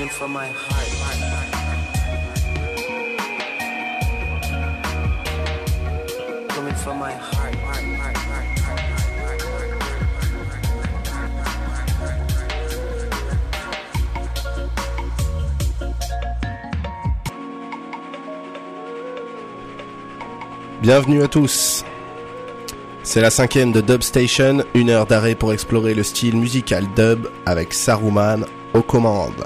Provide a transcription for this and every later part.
coming from my heart. Coming from my heart. Bienvenue à tous. C'est la 5e de Dub Station, une heure d'arrêt pour explorer le style musical dub avec Saruman aux commandes.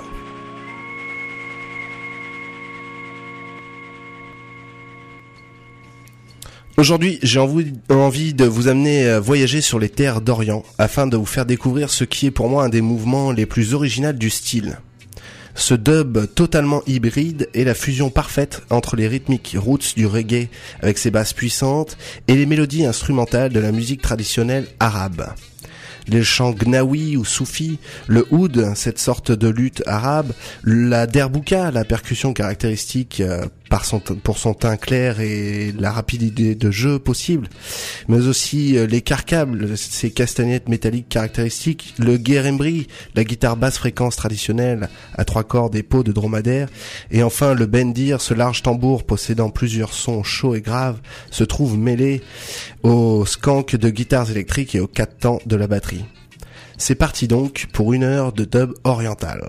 Aujourd'hui, j'ai envie de vous amener voyager sur les terres d'Orient afin de vous faire découvrir ce qui est pour moi un des mouvements les plus originaux du style. Ce dub totalement hybride est la fusion parfaite entre les rythmiques roots du reggae avec ses basses puissantes et les mélodies instrumentales de la musique traditionnelle arabe. Les chants gnawi ou soufis, le oud, cette sorte de lutte arabe, la derbouka, la percussion caractéristique pour son teint clair et la rapidité de jeu possible, mais aussi les carcables, ces castagnettes métalliques caractéristiques, le guerembri, la guitare basse fréquence traditionnelle à 3 cordes et peau de dromadaire, et enfin le bendir, ce large tambour possédant plusieurs sons chauds et graves, se trouve mêlé au skank de guitares électriques et aux 4 temps de la batterie. C'est parti donc pour une heure de dub oriental.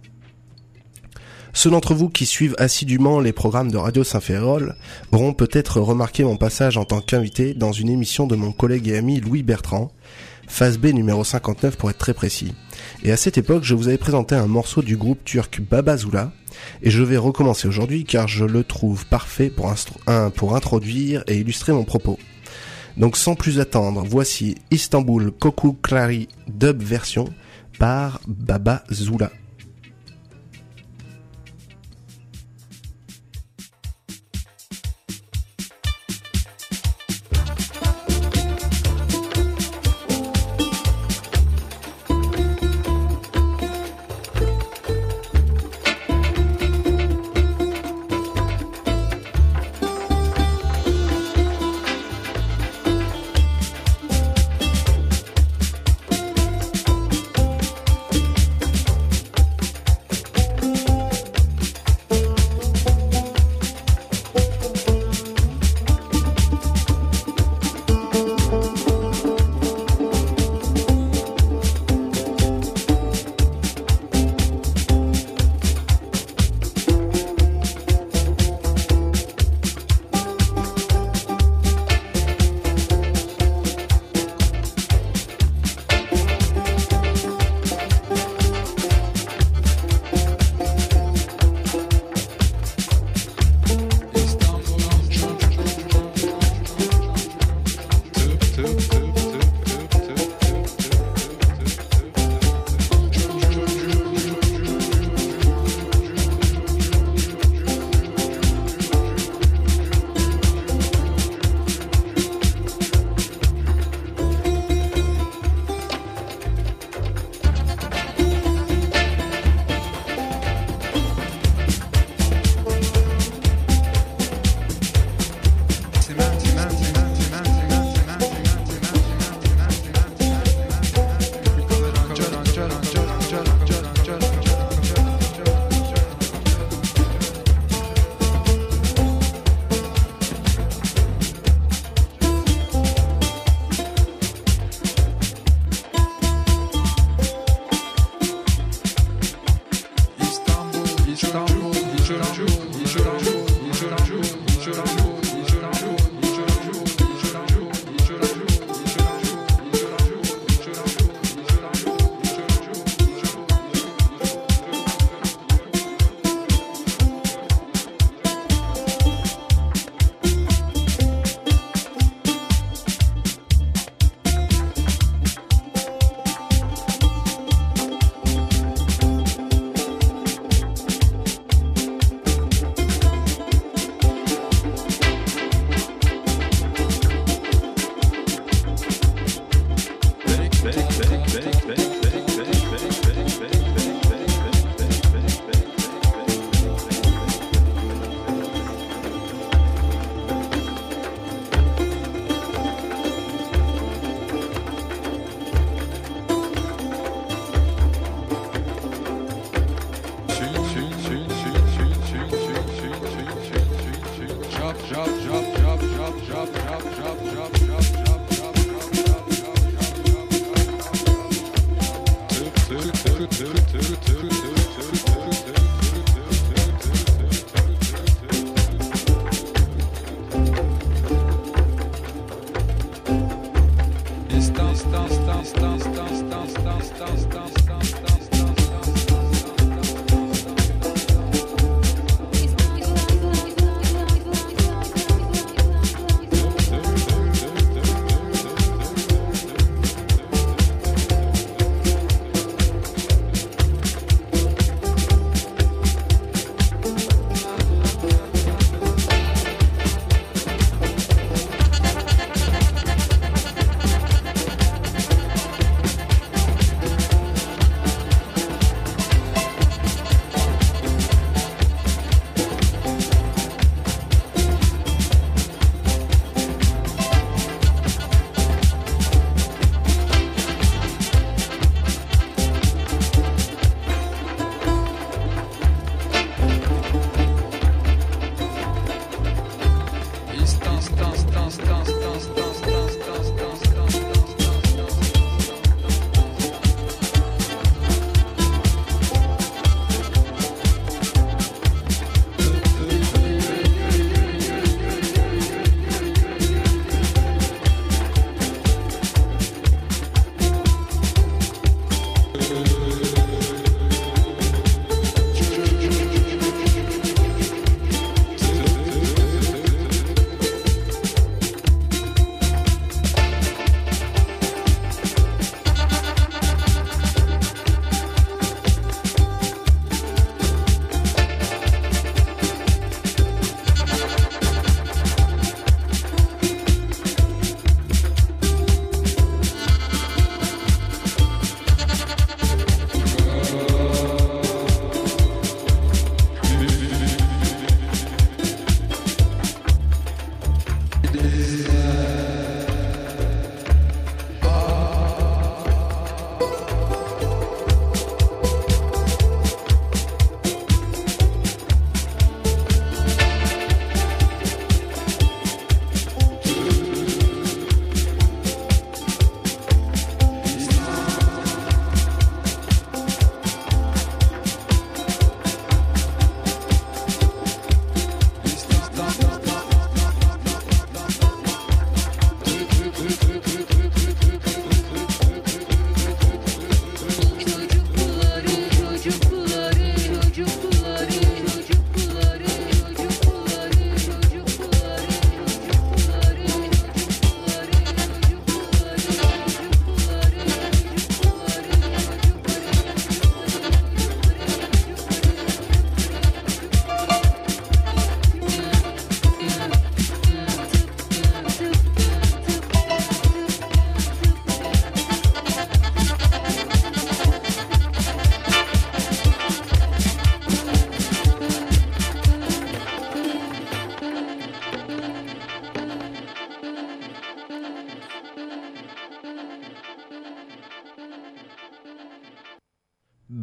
Ceux d'entre vous qui suivent assidûment les programmes de Radio Saint-Ferrol auront peut-être remarqué mon passage en tant qu'invité dans une émission de mon collègue et ami Louis Bertrand, Phase B numéro 59 pour être très précis. Et à cette époque, je vous avais présenté un morceau du groupe turc Baba Zula, et je vais recommencer aujourd'hui car je le trouve parfait pour introduire et illustrer mon propos. Donc sans plus attendre, voici Istanbul Koku Klari Dub version par Baba Zula.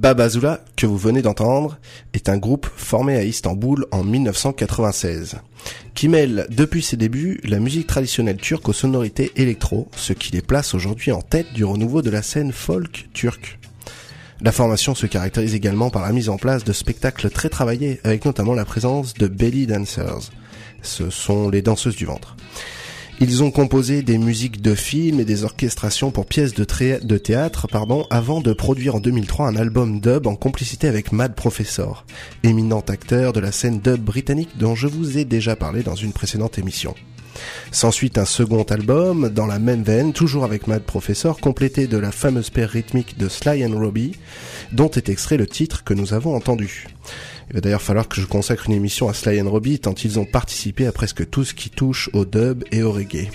Babazula, que vous venez d'entendre, est un groupe formé à Istanbul en 1996, qui mêle depuis ses débuts la musique traditionnelle turque aux sonorités électro, ce qui les place aujourd'hui en tête du renouveau de la scène folk turque. La formation se caractérise également par la mise en place de spectacles très travaillés, avec notamment la présence de belly dancers. Ce sont les danseuses du ventre. Ils ont composé des musiques de films et des orchestrations pour pièces de théâtre, avant de produire en 2003 un album dub en complicité avec Mad Professor, éminent acteur de la scène dub britannique dont je vous ai déjà parlé dans une précédente émission. S'ensuit un second album, dans la même veine, toujours avec Mad Professor, complété de la fameuse paire rythmique de Sly and Robbie, dont est extrait le titre que nous avons entendu. Il va d'ailleurs falloir que je consacre une émission à Sly and Robbie, tant ils ont participé à presque tout ce qui touche au dub et au reggae.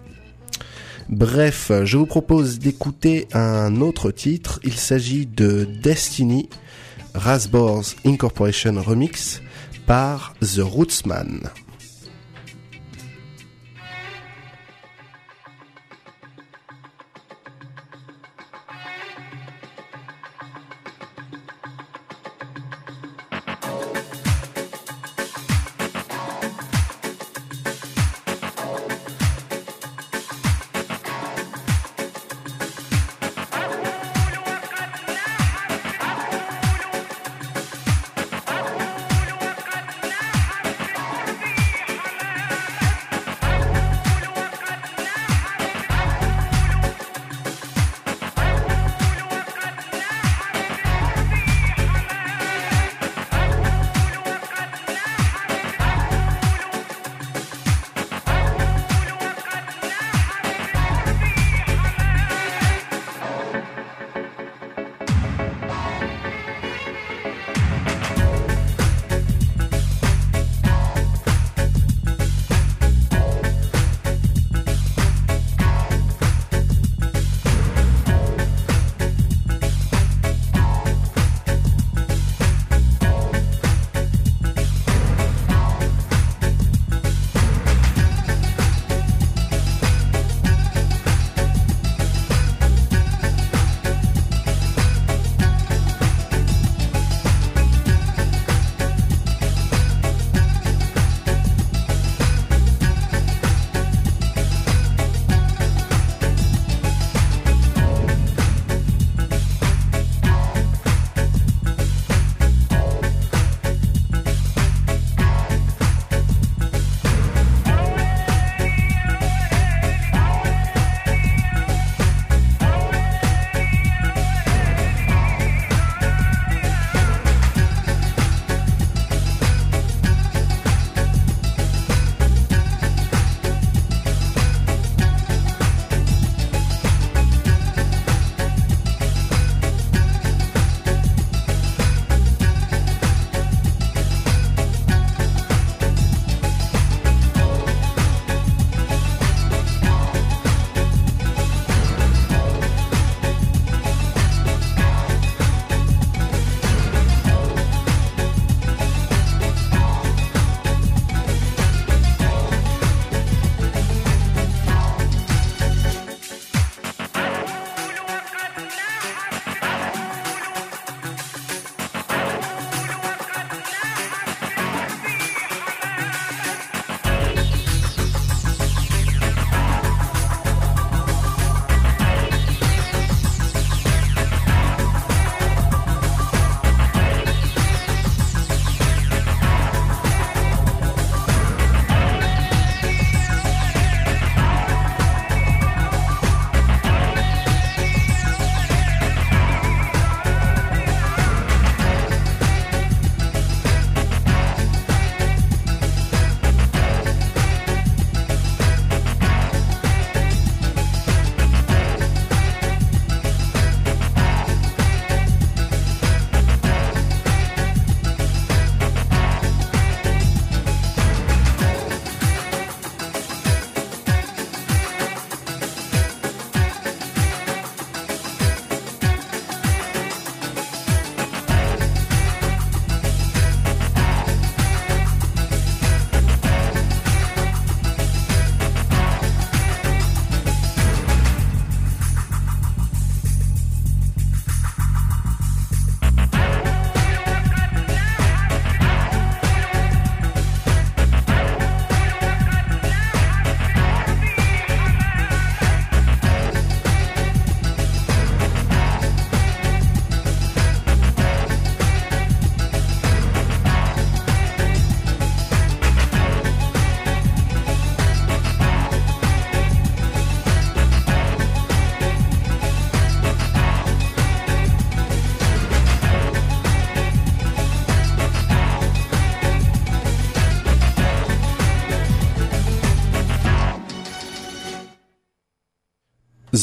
Bref, je vous propose d'écouter un autre titre, il s'agit de Destiny, Rasbors Incorporation Remix, par The Rootsman. أقول وقد لاح القرب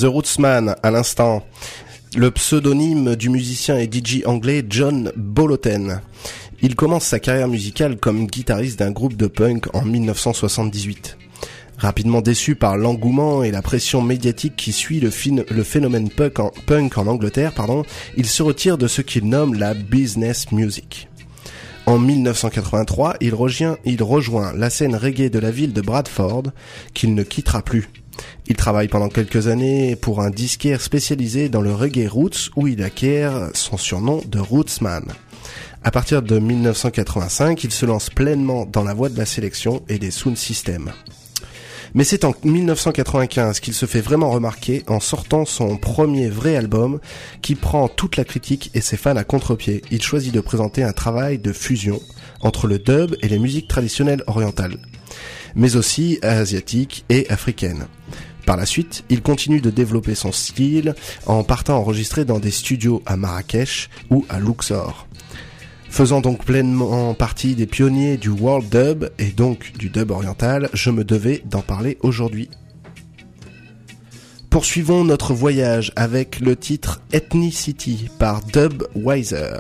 The Rootsman à l'instant, le pseudonyme du musicien et DJ anglais John Boloten. Il commence sa carrière musicale comme guitariste d'un groupe de punk en 1978. Rapidement déçu par l'engouement et la pression médiatique qui suit le phénomène punk en Angleterre, il se retire de ce qu'il nomme la business music. En 1983, il rejoint la scène reggae de la ville de Bradford, qu'il ne quittera plus. Il travaille pendant quelques années pour un disquaire spécialisé dans le reggae roots où il acquiert son surnom de Rootsman. À partir de 1985, il se lance pleinement dans la voie de la sélection et des sound systems. Mais c'est en 1995 qu'il se fait vraiment remarquer en sortant son premier vrai album qui prend toute la critique et ses fans à contre-pied. Il choisit de présenter un travail de fusion entre le dub et les musiques traditionnelles orientales, mais aussi asiatiques et africaines. Par la suite, il continue de développer son style en partant enregistrer dans des studios à Marrakech ou à Luxor. Faisant donc pleinement partie des pionniers du world dub et donc du dub oriental, je me devais d'en parler aujourd'hui. Poursuivons notre voyage avec le titre Ethnicity par Dubweiser.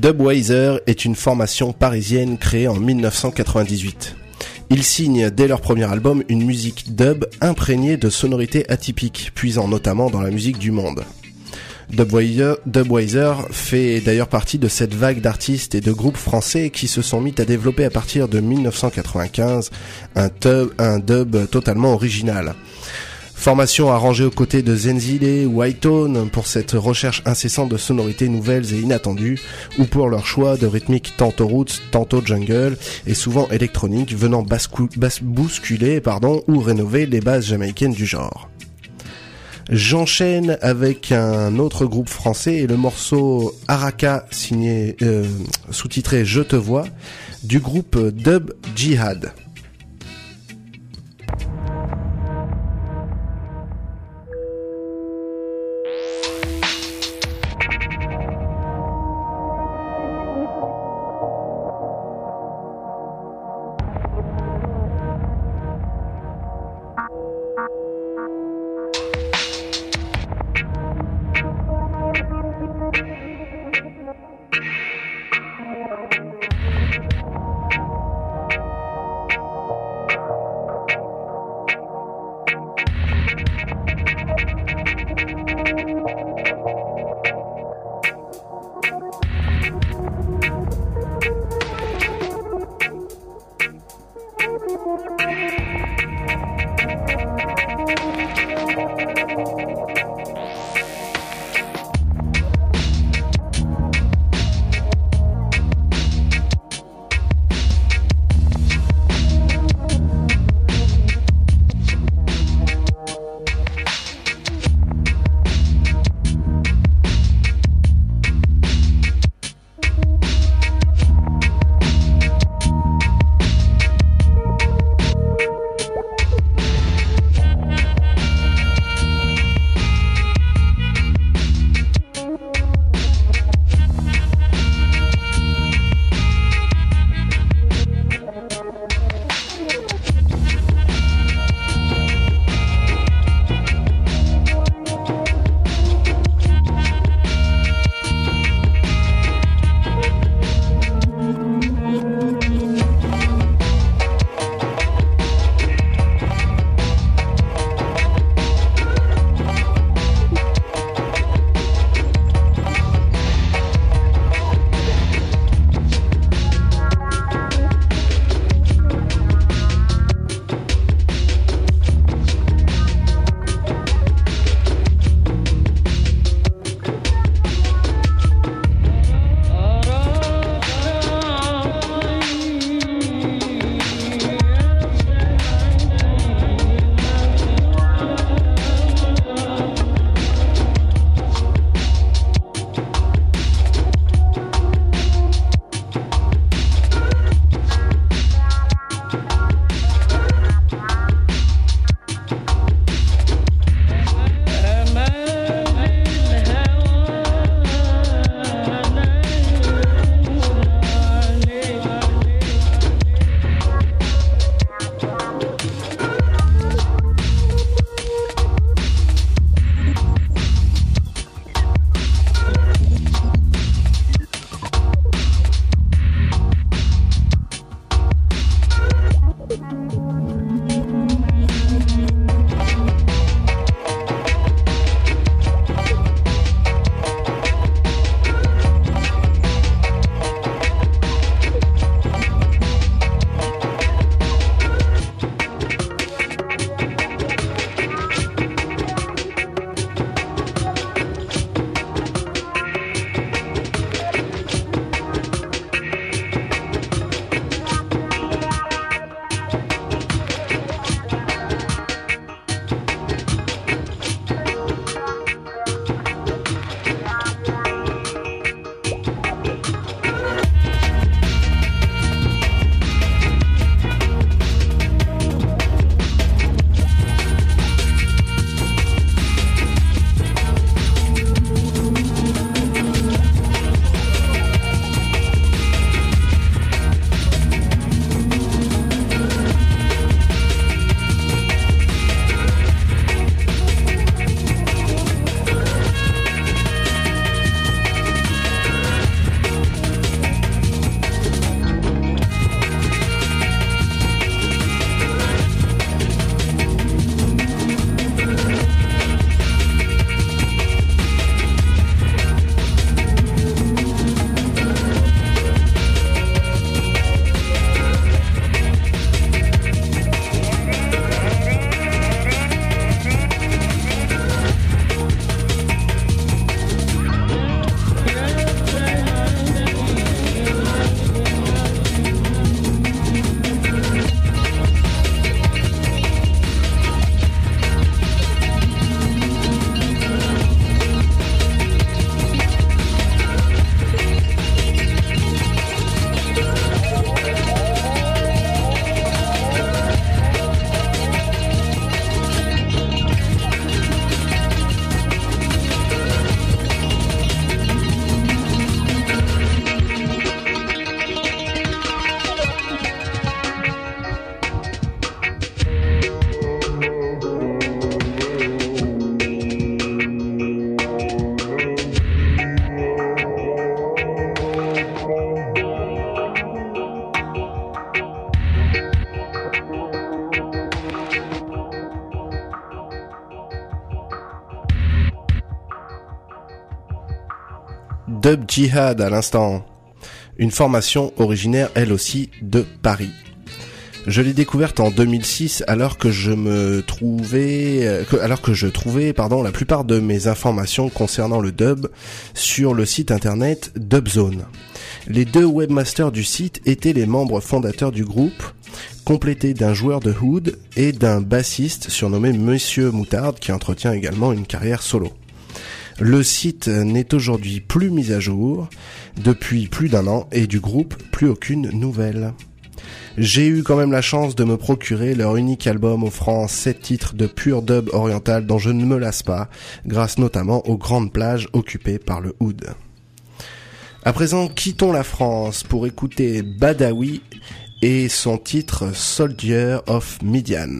Dubweiser est une formation parisienne créée en 1998. Ils signent dès leur premier album une musique dub imprégnée de sonorités atypiques, puisant notamment dans la musique du monde. Dubweiser fait d'ailleurs partie de cette vague d'artistes et de groupes français qui se sont mis à développer à partir de 1995 un dub totalement original. Formation arrangée aux côtés de Zenzile ou Hightone pour cette recherche incessante de sonorités nouvelles et inattendues, ou pour leur choix de rythmiques tantôt roots, tantôt jungle, et souvent électroniques, venant bousculer ou rénover les bases jamaïcaines du genre. J'enchaîne avec un autre groupe français et le morceau Araka sous-titré Je te vois du groupe Dub Jihad. Dub Jihad à l'instant. Une formation originaire elle aussi de Paris. Je l'ai découverte en 2006 alors que je trouvais la plupart de mes informations concernant le dub sur le site internet Dubzone. Les deux webmasters du site étaient les membres fondateurs du groupe, complétés d'un joueur de oud et d'un bassiste surnommé Monsieur Moutarde qui entretient également une carrière solo. Le site n'est aujourd'hui plus mis à jour depuis plus d'1 an et du groupe plus aucune nouvelle. J'ai eu quand même la chance de me procurer leur unique album offrant 7 titres de pur dub oriental dont je ne me lasse pas, grâce notamment aux grandes plages occupées par le oud. À présent, quittons la France pour écouter Badawi et son titre Soldier of Midian.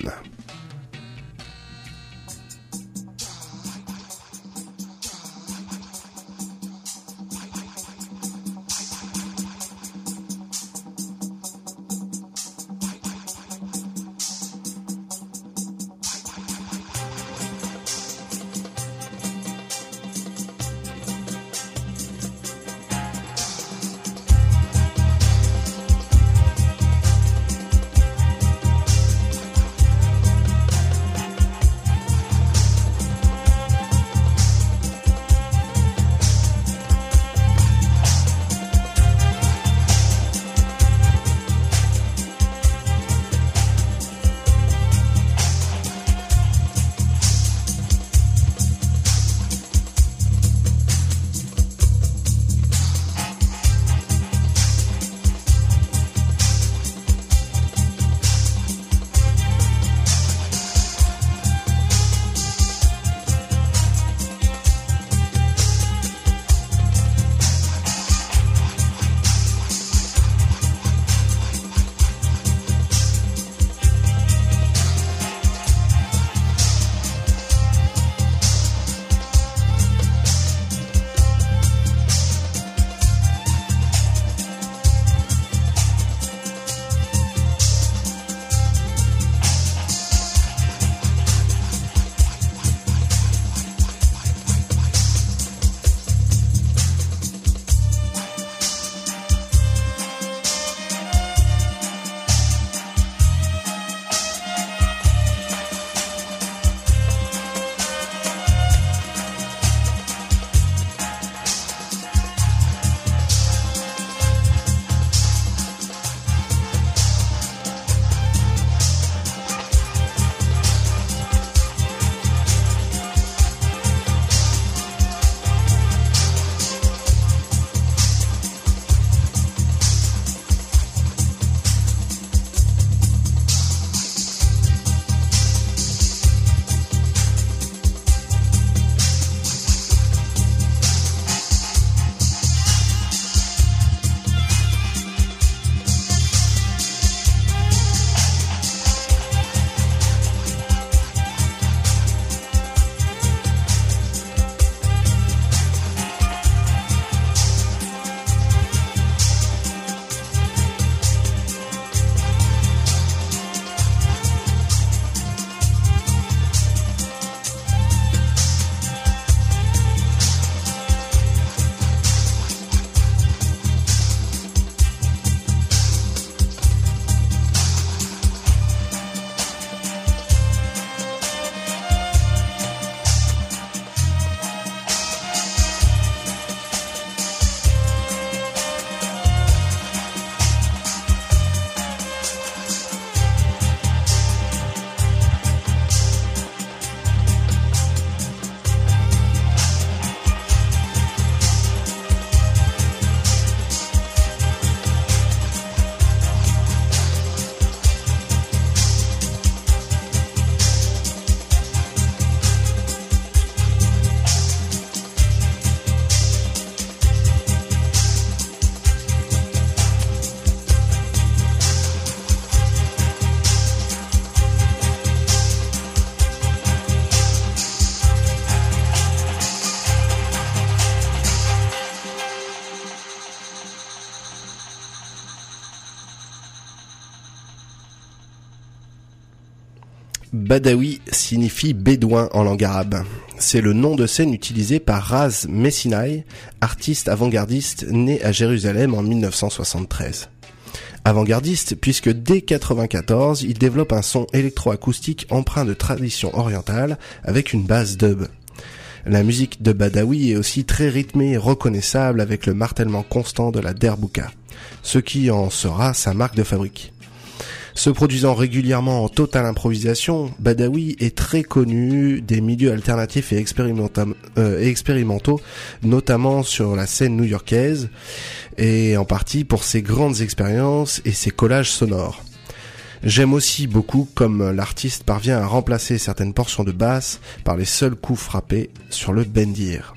Badawi signifie bédouin en langue arabe. C'est le nom de scène utilisé par Raz Messinai, artiste avant-gardiste né à Jérusalem en 1973. Avant-gardiste puisque dès 1994, il développe un son électroacoustique empreint de tradition orientale avec une base dub. La musique de Badawi est aussi très rythmée et reconnaissable avec le martèlement constant de la derbouka, ce qui en sera sa marque de fabrique. Se produisant régulièrement en totale improvisation, Badawi est très connu des milieux alternatifs et expérimentaux, notamment sur la scène new-yorkaise, et en partie pour ses grandes expériences et ses collages sonores. J'aime aussi beaucoup comme l'artiste parvient à remplacer certaines portions de basse par les seuls coups frappés sur le bendir.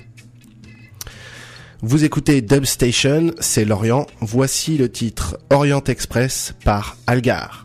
Vous écoutez Dub Station, c'est Lorient. Voici le titre Orient Express par Algar.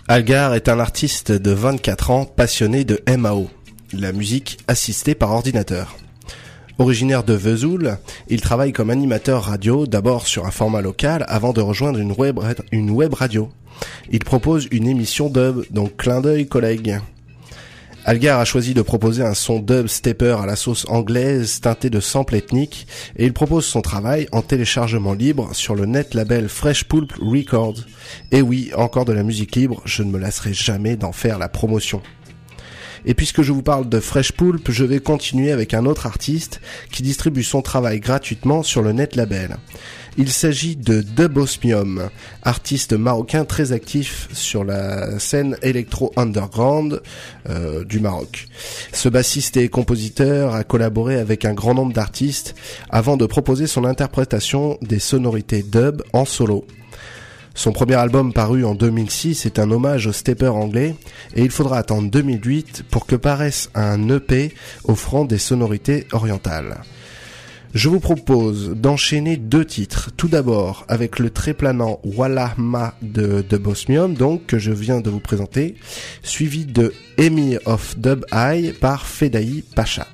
Algar est un artiste de 24 ans passionné de MAO, la musique assistée par ordinateur. Originaire de Vesoul, il travaille comme animateur radio, d'abord sur un format local avant de rejoindre une web radio. Il propose une émission dub, donc clin d'œil collègue. Algar a choisi de proposer un son dub stepper à la sauce anglaise teinté de samples ethniques et il propose son travail en téléchargement libre sur le net label Fresh Pulp Records. Et oui, encore de la musique libre, je ne me lasserai jamais d'en faire la promotion. Et puisque je vous parle de Fresh Pulp, je vais continuer avec un autre artiste qui distribue son travail gratuitement sur le net label. Il s'agit de Dub Osmium, artiste marocain très actif sur la scène électro-underground du Maroc. Ce bassiste et compositeur a collaboré avec un grand nombre d'artistes avant de proposer son interprétation des sonorités dub en solo. Son premier album paru en 2006 est un hommage au stepper anglais et il faudra attendre 2008 pour que paraisse un EP offrant des sonorités orientales. Je vous propose d'enchaîner 2 titres. Tout d'abord avec le très planant Wallah Ma de Bosmium, donc que je viens de vous présenter, suivi de Emir of Dub Eye par Fedaï Pacha.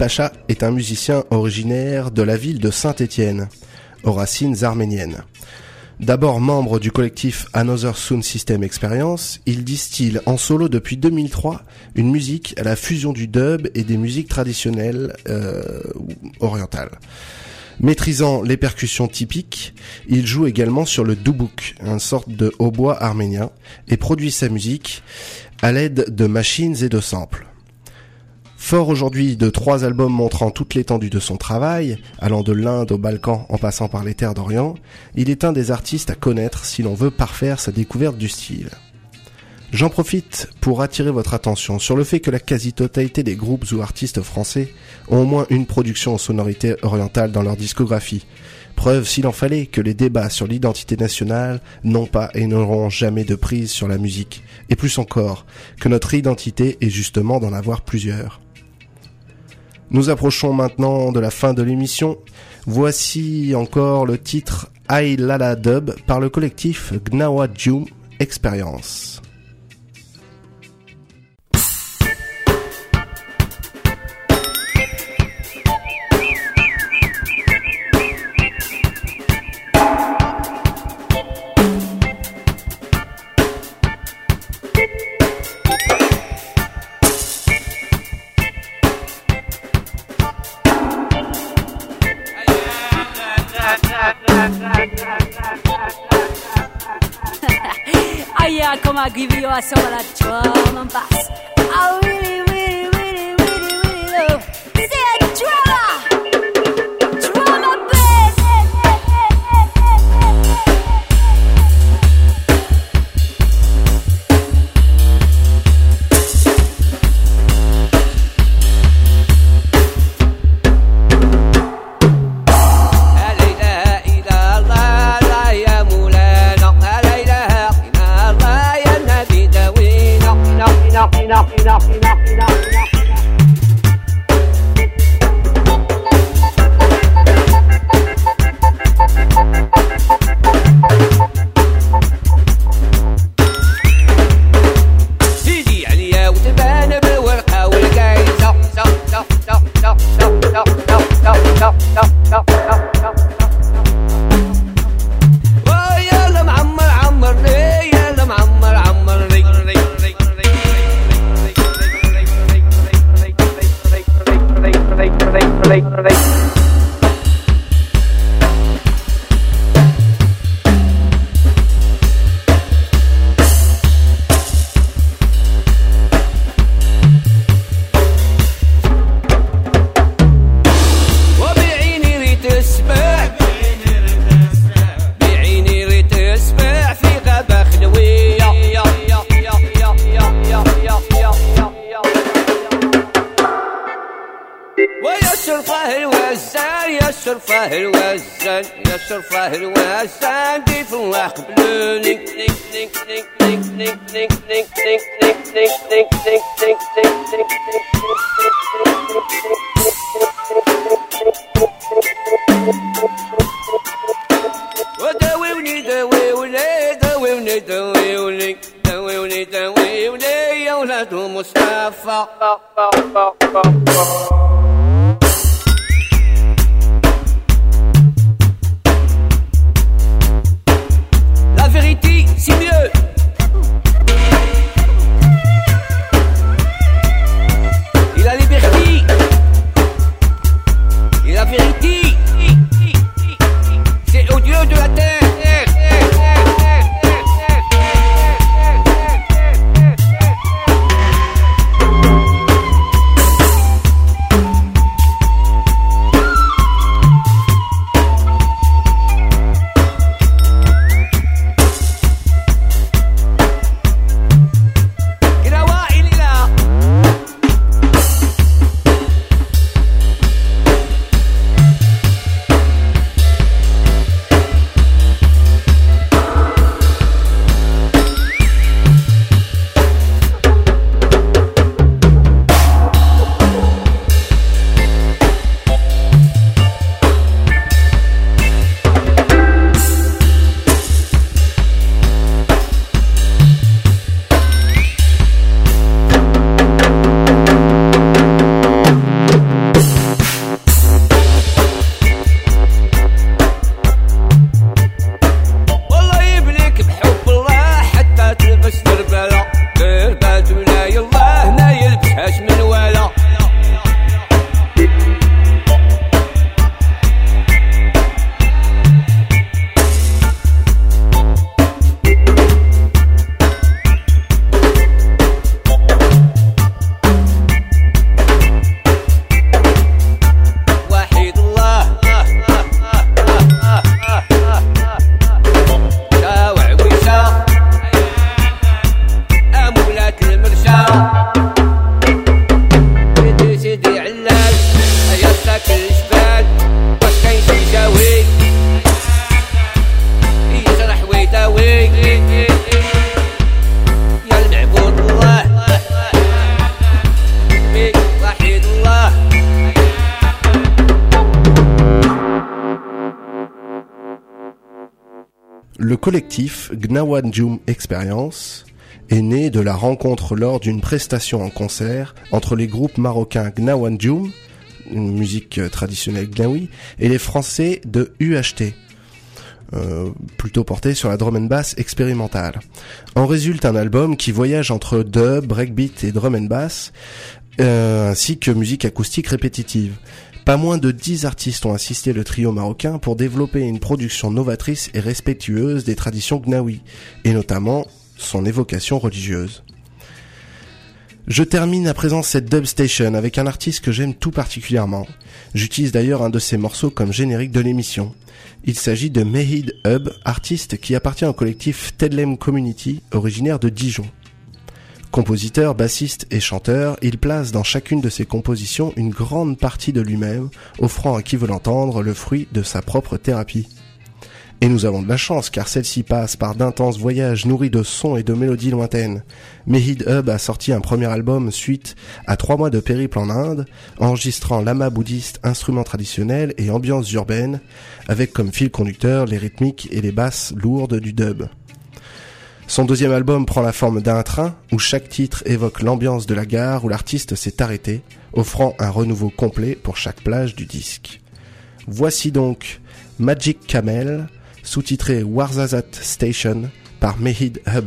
Pacha est un musicien originaire de la ville de Saint-Étienne, aux racines arméniennes. D'abord membre du collectif Another Sound System Experience, il distille en solo depuis 2003 une musique à la fusion du dub et des musiques traditionnelles orientales. Maîtrisant les percussions typiques, il joue également sur le doubouk, une sorte de hautbois arménien, et produit sa musique à l'aide de machines et de samples. Fort aujourd'hui de 3 albums montrant toute l'étendue de son travail, allant de l'Inde aux Balkans en passant par les terres d'Orient, il est un des artistes à connaître si l'on veut parfaire sa découverte du style. J'en profite pour attirer votre attention sur le fait que la quasi-totalité des groupes ou artistes français ont au moins une production en sonorité orientale dans leur discographie. Preuve, s'il en fallait, que les débats sur l'identité nationale n'ont pas et n'auront jamais de prise sur la musique. Et plus encore, que notre identité est justement d'en avoir plusieurs. Nous approchons maintenant de la fin de l'émission. Voici encore le titre Ay Lala Dub par le collectif Gnawa Djum Experience. Come a give you a some of that drum and bass. I really, really, really, really, really love. Say a drummer, drum and bass. La vérité, c'est mieux. Et la liberté. Et la vérité, c'est au Dieu de la terre. Le collectif Gnawanjum Experience est né de la rencontre lors d'une prestation en concert entre les groupes marocains Gnawanjum, une musique traditionnelle gnawi, et les Français de UHT, plutôt porté sur la drum and bass expérimentale. En résulte un album qui voyage entre dub, breakbeat et drum and bass, ainsi que musique acoustique répétitive. Pas moins de 10 artistes ont assisté le trio marocain pour développer une production novatrice et respectueuse des traditions gnawi, et notamment son évocation religieuse. Je termine à présent cette dub station avec un artiste que j'aime tout particulièrement. J'utilise d'ailleurs un de ses morceaux comme générique de l'émission. Il s'agit de Mehid Hub, artiste qui appartient au collectif Tedlem Community, originaire de Dijon. Compositeur, bassiste et chanteur, il place dans chacune de ses compositions une grande partie de lui-même, offrant à qui veut l'entendre le fruit de sa propre thérapie. Et nous avons de la chance car celle-ci passe par d'intenses voyages nourris de sons et de mélodies lointaines. Mehid Hub a sorti un premier album suite à 3 mois de périple en Inde, enregistrant lama bouddhiste, instruments traditionnels et ambiance urbaine, avec comme fil conducteur les rythmiques et les basses lourdes du dub. Son deuxième album prend la forme d'un train, où chaque titre évoque l'ambiance de la gare où l'artiste s'est arrêté, offrant un renouveau complet pour chaque plage du disque. Voici donc Magic Camel, sous-titré Warzazat Station par Mehid Hub.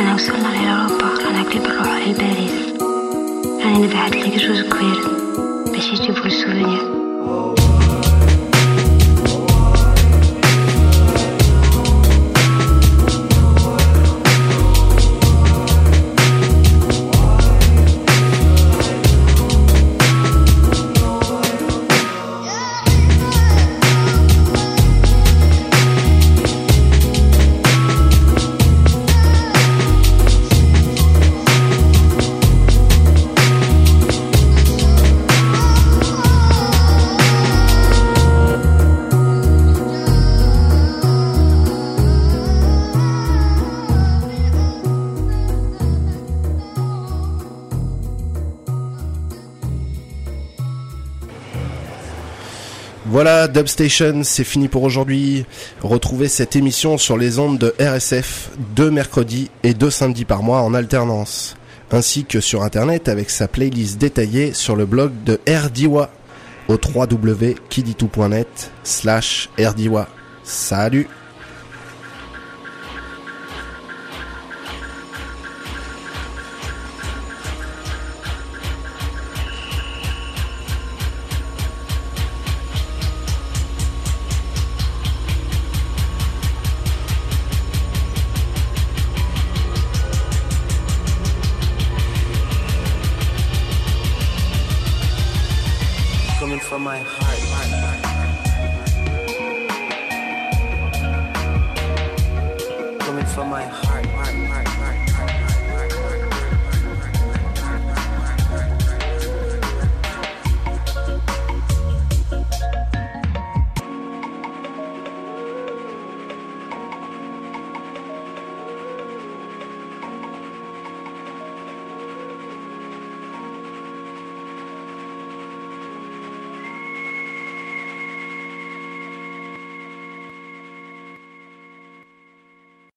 أنا وصلنا لأوروبا رانا قريب نروحو لباريس. راني نبعثلك 2 كوير باش يجيبو السوفونير. Voilà, Dubstation, c'est fini pour aujourd'hui. Retrouvez cette émission sur les ondes de RSF 2 mercredis et 2 samedis par mois en alternance, ainsi que sur internet avec sa playlist détaillée sur le blog de RDiwa au www.kiditou.net/RDiwa. Salut! Coming from my heart. Coming from my heart.